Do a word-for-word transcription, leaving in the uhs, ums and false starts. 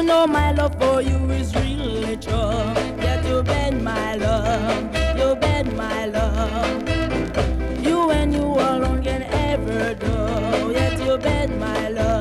You know my love for you is really true. Yet you bend my love, you bend my love. You and you alone can ever do. Yet you bend my love.